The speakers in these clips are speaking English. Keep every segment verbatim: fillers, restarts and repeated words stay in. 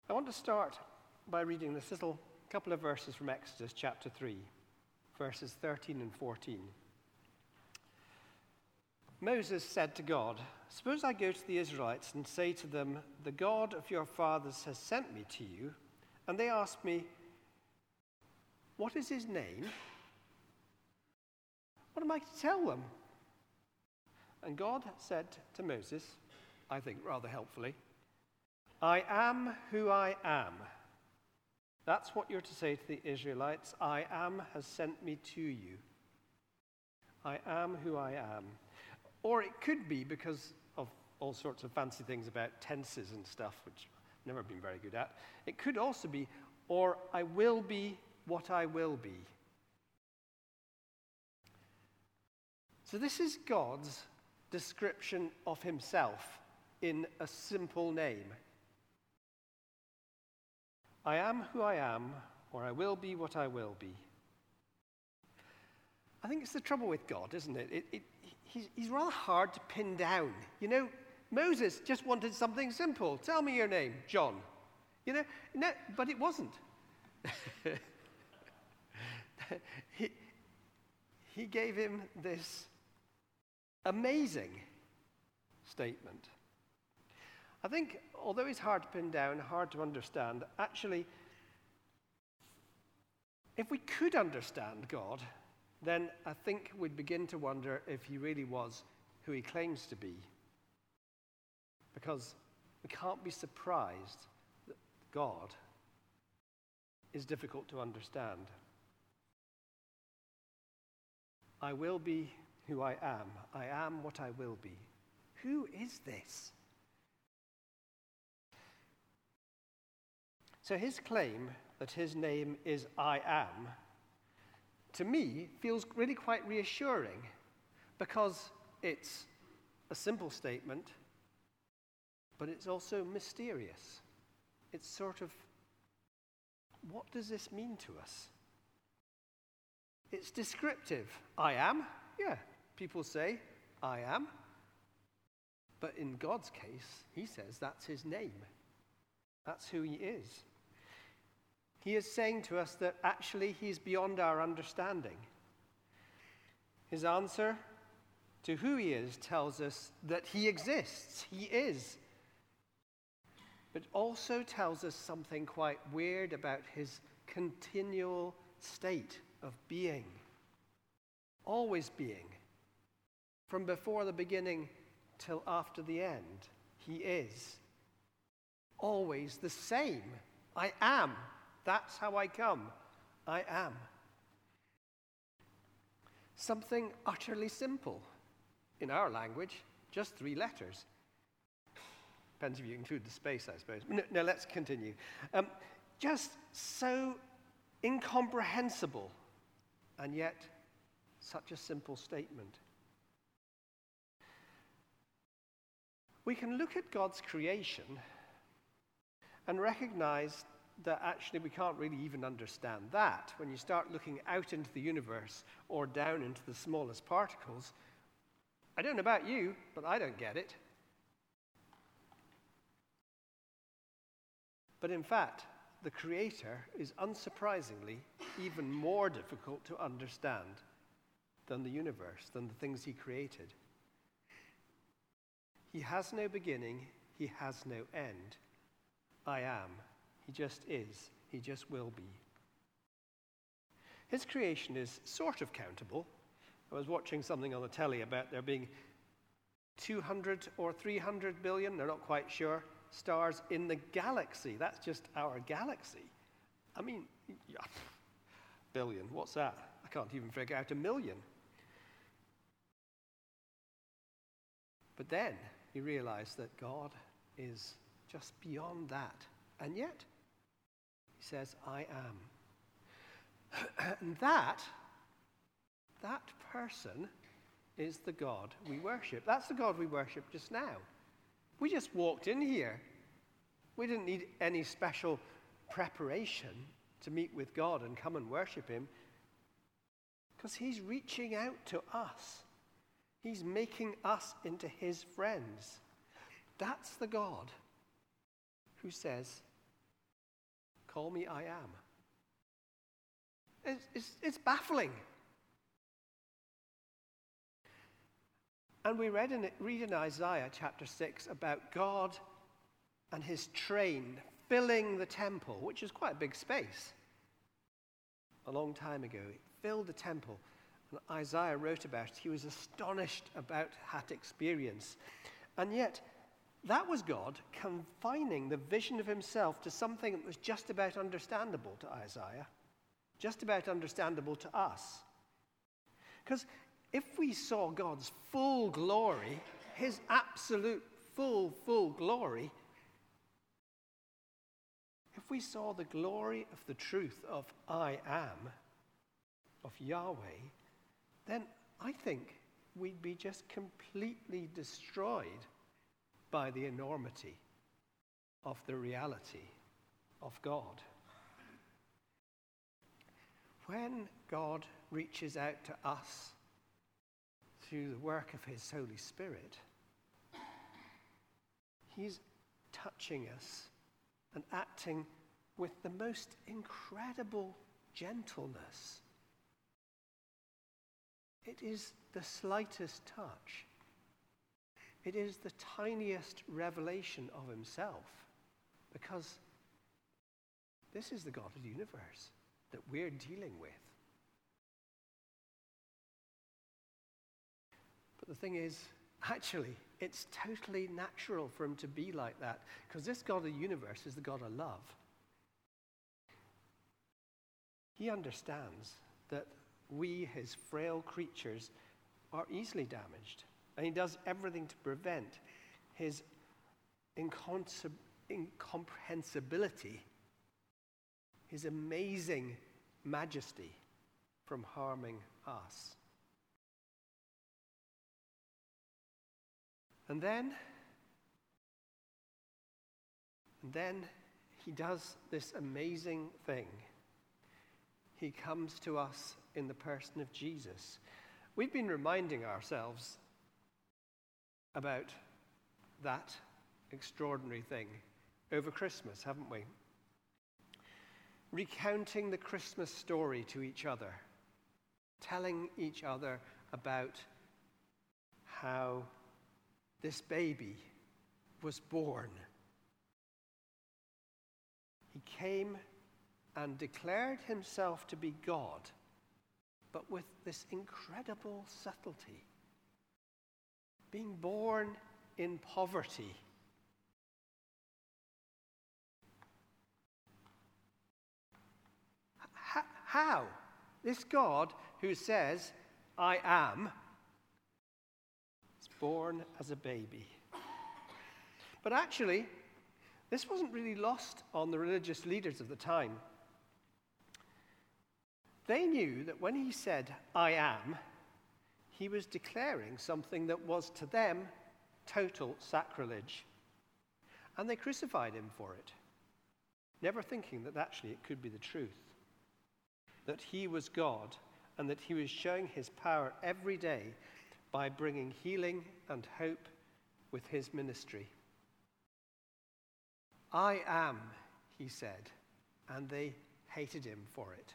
I want to start by reading this little couple of verses from Exodus chapter three, verses thirteen and fourteen. Moses said to God, "Suppose I go to the Israelites and say to them, 'The God of your fathers has sent me to you,' and they ask me, 'What is his name?' What am I to tell them?" And God said to Moses, I think rather helpfully, "I am who I am." That's what you're to say to the Israelites. "I am has sent me to you. I am who I am." Or it could be, because of all sorts of fancy things about tenses and stuff, which I've never been very good at, it could also be, "Or I will be what I will be." So this is God's description of himself in a simple name. I am who I am, or I will be what I will be. I think it's the trouble with God, isn't it? it, it he's, he's rather hard to pin down. You know, Moses just wanted something simple. "Tell me your name, John." You know, no, but it wasn't. he, he gave him this amazing statement. I think, although it's hard to pin down, hard to understand, actually, if we could understand God, then I think we'd begin to wonder if he really was who he claims to be. Because we can't be surprised that God is difficult to understand. I will be who I am. I am what I will be. Who is this? So his claim that his name is I am, to me, feels really quite reassuring, because it's a simple statement, but it's also mysterious. It's sort of, what does this mean to us? It's descriptive. I am, yeah, people say, I am. But in God's case, he says that's his name. That's who he is. He is saying to us that actually he's beyond our understanding. His answer to who he is tells us that he exists. He is. But also tells us something quite weird about his continual state of being. Always being. From before the beginning till after the end. He is. Always the same. I am. That's how I come. I am. Something utterly simple. In our language, just three letters. Depends if you include the space, I suppose. No, no let's continue. Um, just so incomprehensible, and yet such a simple statement. We can look at God's creation and recognize that actually we can't really even understand that. When you start looking out into the universe or down into the smallest particles, I don't know about you, but I don't get it. But in fact, the Creator is unsurprisingly even more difficult to understand than the universe, than the things he created. He has no beginning, he has no end. I am. He just is. He just will be. His creation is sort of countable. I was watching something on the telly about there being two hundred or three hundred billion, they're not quite sure, stars in the galaxy. That's just our galaxy. I mean, yeah, billion, what's that? I can't even figure out a million. But then he realized that God is just beyond that. And yet, he says, I am. And that, that person is the God we worship. That's the God we worship just now. We just walked in here. We didn't need any special preparation to meet with God and come and worship him, because he's reaching out to us. He's making us into his friends. That's the God who says, call me I am. It's, it's, it's baffling. And we read in, read in Isaiah chapter six about God and his train filling the temple, which is quite a big space. A long time ago, it filled the temple. And Isaiah wrote about it. He was astonished about that experience. And yet, that was God confining the vision of himself to something that was just about understandable to Isaiah, just about understandable to us. Because if we saw God's full glory, his absolute full, full glory, if we saw the glory of the truth of I am, of Yahweh, then I think we'd be just completely destroyed by the enormity of the reality of God. When God reaches out to us through the work of his Holy Spirit, he's touching us and acting with the most incredible gentleness. It is the slightest touch. It is the tiniest revelation of himself, because this is the God of the universe that we're dealing with. But the thing is, actually, it's totally natural for him to be like that, because this God of the universe is the God of love. He understands that we, his frail creatures, are easily damaged. And he does everything to prevent his incomprehensibility, his amazing majesty from harming us. And then, and then he does this amazing thing. He comes to us in the person of Jesus. We've been reminding ourselves about that extraordinary thing over Christmas, haven't we? Recounting the Christmas story to each other, telling each other about how this baby was born. He came and declared himself to be God, but with this incredible subtlety. Being born in poverty. H- how? This God who says, I am, is born as a baby. But actually, this wasn't really lost on the religious leaders of the time. They knew that when he said, I am, he was declaring something that was to them total sacrilege. And they crucified him for it, never thinking that actually it could be the truth, that he was God and that he was showing his power every day by bringing healing and hope with his ministry. I am, he said, and they hated him for it.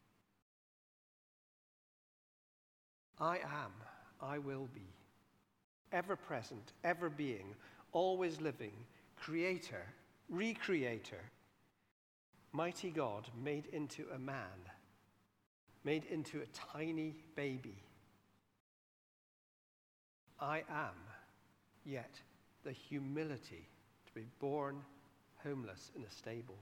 I am, I will be, ever present, ever being, always living, creator, recreator, mighty God made into a man, made into a tiny baby. I am, yet the humility to be born homeless in a stable.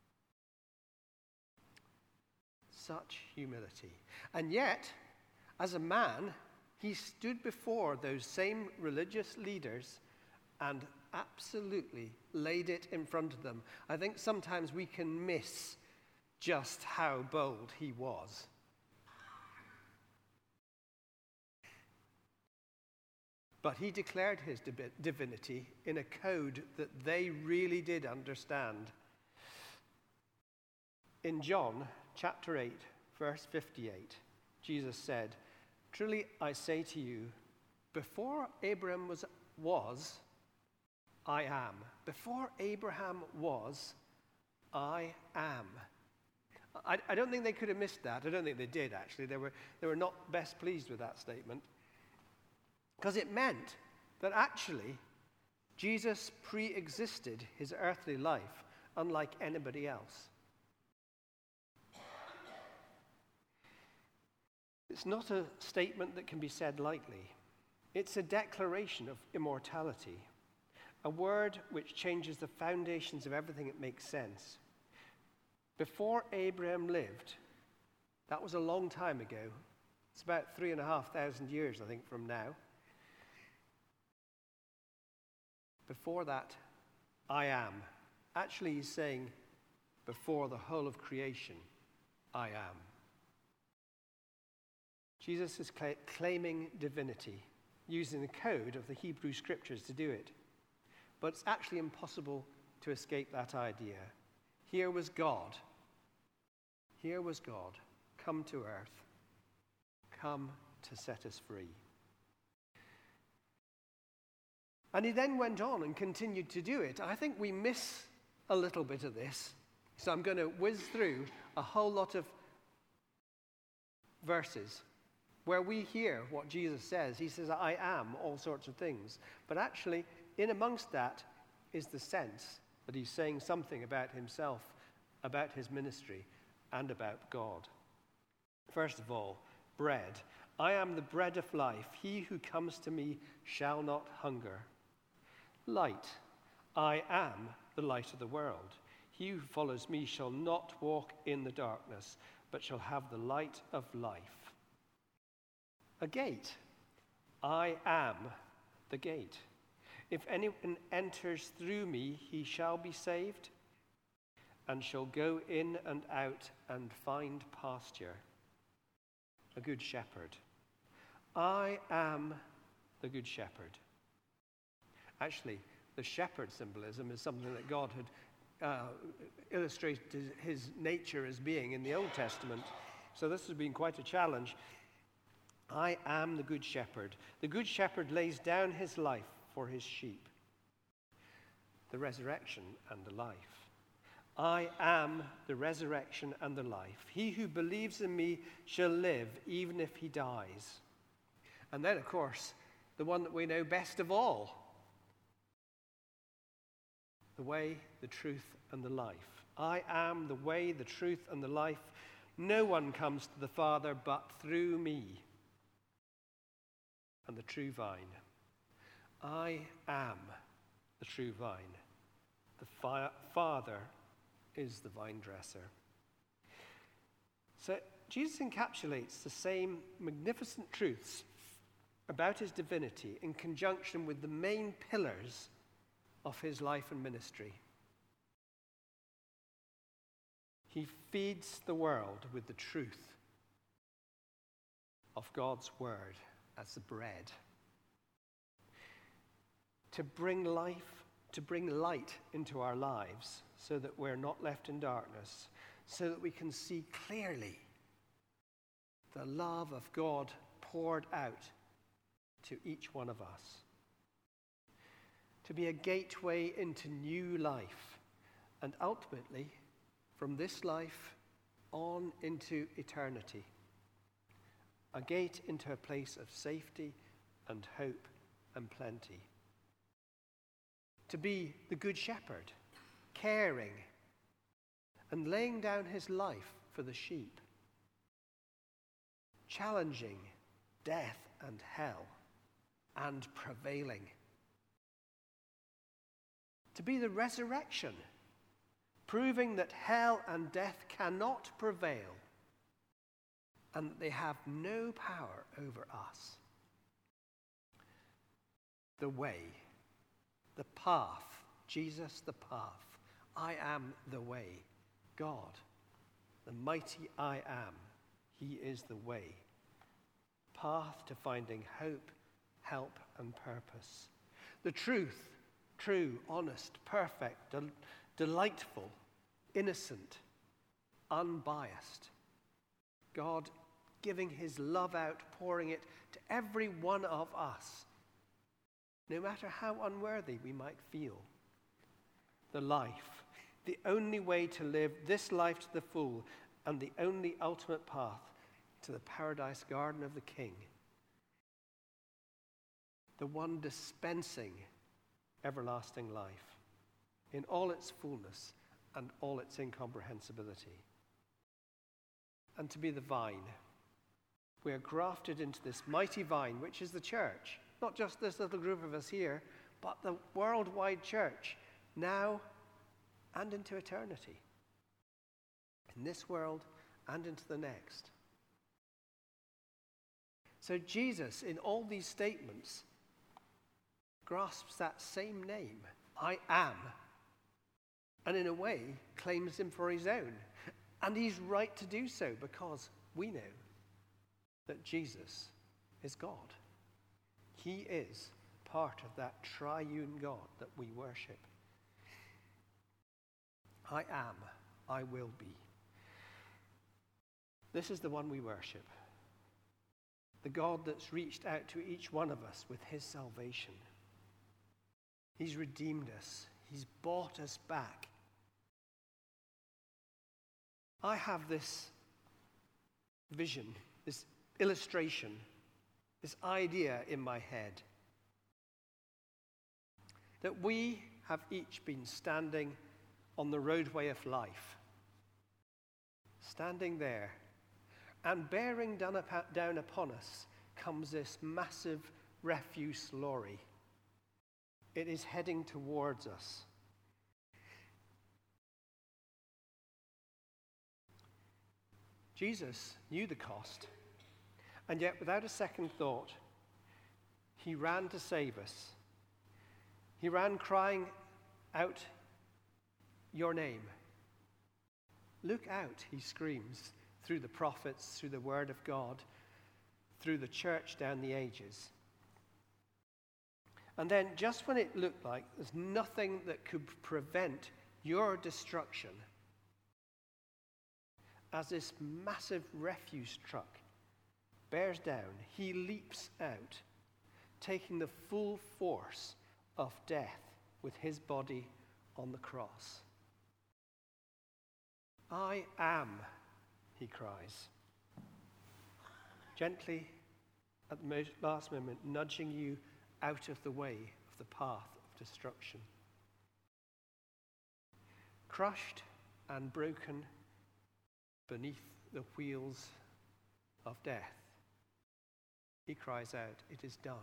Such humility. And yet, as a man, he stood before those same religious leaders and absolutely laid it in front of them. I think sometimes we can miss just how bold he was. But he declared his divinity in a code that they really did understand. In John chapter eight, verse fifty-eight, Jesus said, "Truly I say to you, before Abraham was, was, I am. Before Abraham was, I am. I, I don't think they could have missed that. I don't think they did, actually. They were, they were not best pleased with that statement. Because it meant that actually Jesus pre-existed his earthly life unlike anybody else. It's not a statement that can be said lightly. It's a declaration of immortality, a word which changes the foundations of everything that makes sense. Before Abraham lived, that was a long time ago. It's about three and a half thousand years, I think, from now. Before that, I am. Actually, he's saying, before the whole of creation, I am. Jesus is cl- claiming divinity, using the code of the Hebrew Scriptures to do it. But it's actually impossible to escape that idea. Here was God. Here was God, come to earth, come to set us free. And he then went on and continued to do it. I think we miss a little bit of this. So I'm going to whiz through a whole lot of verses where we hear what Jesus says. He says, I am all sorts of things. But actually, in amongst that is the sense that he's saying something about himself, about his ministry, and about God. First of all, bread. I am the bread of life. He who comes to me shall not hunger. Light. I am the light of the world. He who follows me shall not walk in the darkness, but shall have the light of life. A gate. I am the gate. If anyone enters through me, he shall be saved, and shall go in and out and find pasture. A good shepherd. I am the good shepherd. Actually, the shepherd symbolism is something that God had uh, illustrated his nature as being in the Old Testament. So this has been quite a challenge. I am the good shepherd. The good shepherd lays down his life for his sheep. The resurrection and the life. I am the resurrection and the life. He who believes in me shall live even if he dies. And then, of course, the one that we know best of all. The way, the truth, and the life. I am the way, the truth, and the life. No one comes to the Father but through me. And the true vine. I am the true vine. The fi- Father is the vine dresser. So Jesus encapsulates the same magnificent truths about his divinity in conjunction with the main pillars of his life and ministry. He feeds the world with the truth of God's word as the bread. To bring life, to bring light into our lives so that we're not left in darkness, so that we can see clearly the love of God poured out to each one of us. To be a gateway into new life, and ultimately, from this life on into eternity. A gate into a place of safety and hope and plenty. To be the good shepherd, caring and laying down his life for the sheep. Challenging death and hell and prevailing. To be the resurrection, proving that hell and death cannot prevail and that they have no power over us. The way, the path, Jesus the path. I am the way. God, the mighty I am. He is the way. Path to finding hope, help, and purpose. The truth, true, honest, perfect, del- delightful, innocent, unbiased. God giving his love out, pouring it to every one of us, no matter how unworthy we might feel. The life, the only way to live this life to the full, and the only ultimate path to the paradise garden of the King. The one dispensing everlasting life in all its fullness and all its incomprehensibility. And to be the vine. We are grafted into this mighty vine, which is the church. Not just this little group of us here, but the worldwide church, now and into eternity. In this world and into the next. So Jesus, in all these statements, grasps that same name, I am, and in a way claims him for his own. And he's right to do so, because we know that Jesus is God. He is part of that triune God that we worship. I am, I will be. This is the one we worship. The God that's reached out to each one of us with his salvation. He's redeemed us. He's bought us back. I have this vision, this illustration, this idea in my head that we have each been standing on the roadway of life, standing there, and bearing down upon us comes this massive refuse lorry. It is heading towards us. Jesus knew the cost, and yet without a second thought, he ran to save us. He ran crying out, your name. Look out, he screams, through the prophets, through the word of God, through the church down the ages. And then just when it looked like there's nothing that could prevent your destruction, as this massive refuse truck bears down, he leaps out, taking the full force of death with his body on the cross. I am, he cries, gently at the last moment, nudging you out of the way of the path of destruction. Crushed and broken beneath the wheels of death, he cries out, it is done.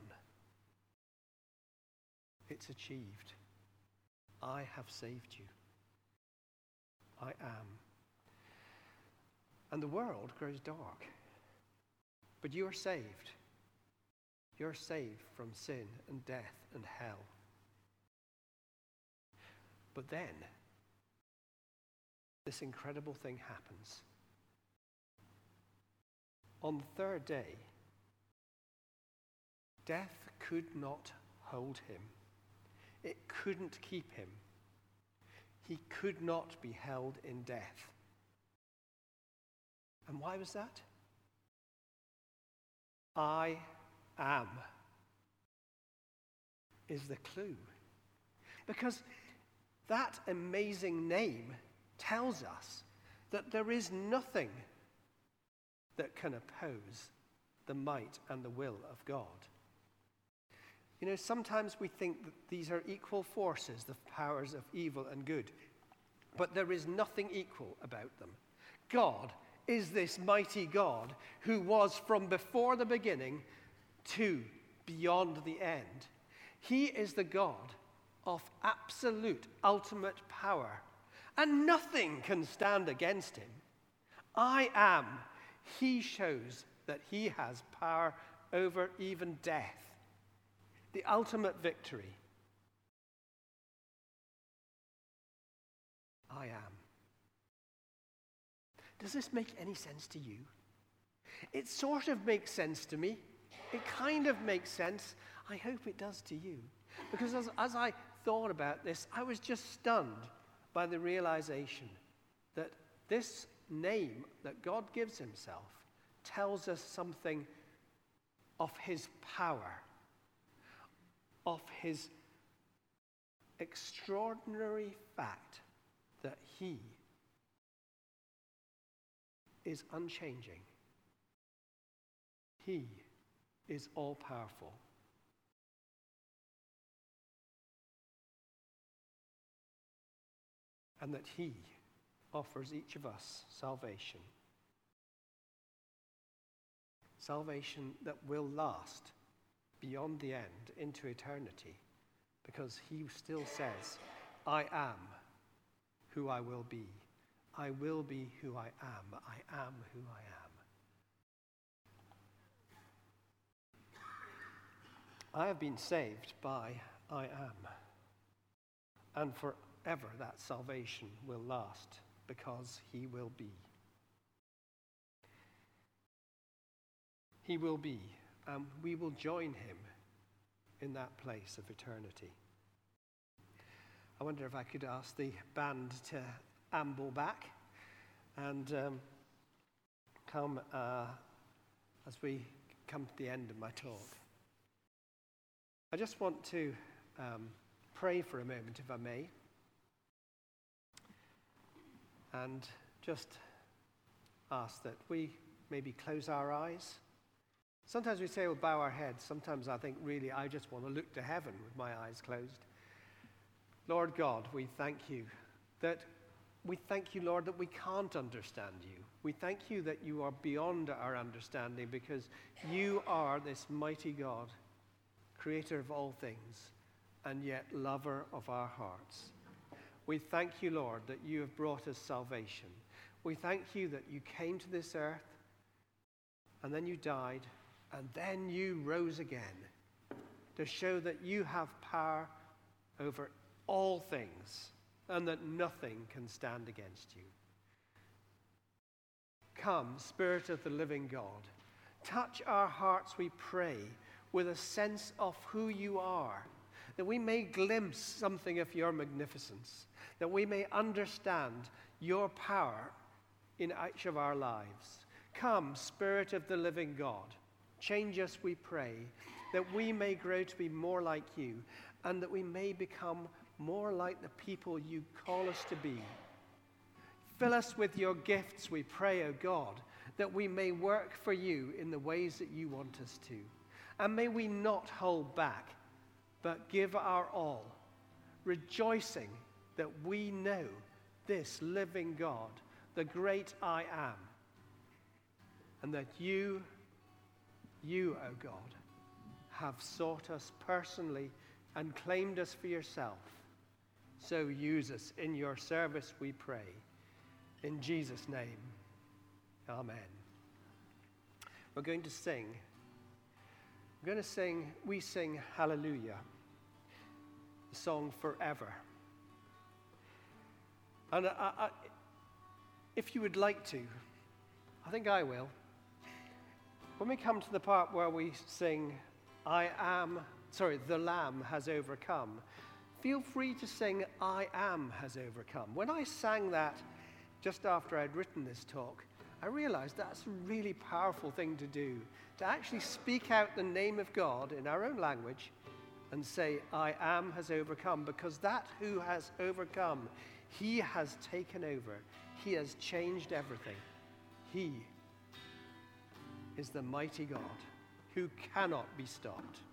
It's achieved. I have saved you. I am. And the world grows dark. But you are saved. You're saved from sin and death and hell. But then, this incredible thing happens. On the third day, death could not hold him. It couldn't keep him. He could not be held in death. And why was that? I am is the clue. Because that amazing name tells us that there is nothing that can oppose the might and the will of God. You know, sometimes we think that these are equal forces, the powers of evil and good, but there is nothing equal about them. God is this mighty God who was from before the beginning to beyond the end. He is the God of absolute, ultimate power, and nothing can stand against him. I am. He shows that he has power over even death, the ultimate victory. I am. Does this make any sense to you? It sort of makes sense to me. It kind of makes sense. I hope it does to you. Because as, as I thought about this, I was just stunned by the realization that this name that God gives himself tells us something of his power, of his extraordinary fact that he is unchanging. He is all-powerful. And that he offers each of us salvation. Salvation that will last beyond the end into eternity, because he still says, I am who I will be. I will be who I am. I am who I am. I have been saved by I am. And forever that salvation will last, because he will be. He will be, and we will join him in that place of eternity. I wonder if I could ask the band to amble back and um, come uh, as we come to the end of my talk. I just want to um, pray for a moment, if I may, and just ask that we maybe close our eyes. Sometimes we say we'll bow our heads. Sometimes I think really I just want to look to heaven with my eyes closed. Lord God, we thank you that we thank you, Lord, that we can't understand you. We thank you that you are beyond our understanding, because you are this mighty God, creator of all things, and yet lover of our hearts. We thank you, Lord, that you have brought us salvation. We thank you that you came to this earth, and then you died, and then you rose again to show that you have power over all things, and that nothing can stand against you. Come, Spirit of the living God, touch our hearts, we pray, with a sense of who you are, that we may glimpse something of your magnificence, that we may understand your power in each of our lives. Come, Spirit of the living God, change us, we pray, that we may grow to be more like you, and that we may become more like the people you call us to be. Fill us with your gifts, we pray, O God, that we may work for you in the ways that you want us to. And may we not hold back, but give our all, rejoicing that we know this living God, the great I am, and that you, you, O God, have sought us personally and claimed us for yourself. So use us in your service, we pray. In Jesus' name, amen. We're going to sing. We're going to sing, we sing Hallelujah, the song Forever. And I, I, if you would like to, I think I will. When we come to the part where we sing, I am, sorry, the Lamb has overcome, feel free to sing, I am has overcome. When I sang that just after I'd written this talk, I realized that's a really powerful thing to do, to actually speak out the name of God in our own language and say, I am has overcome, because that who has overcome, he has taken over. He has changed everything. He is the mighty God who cannot be stopped.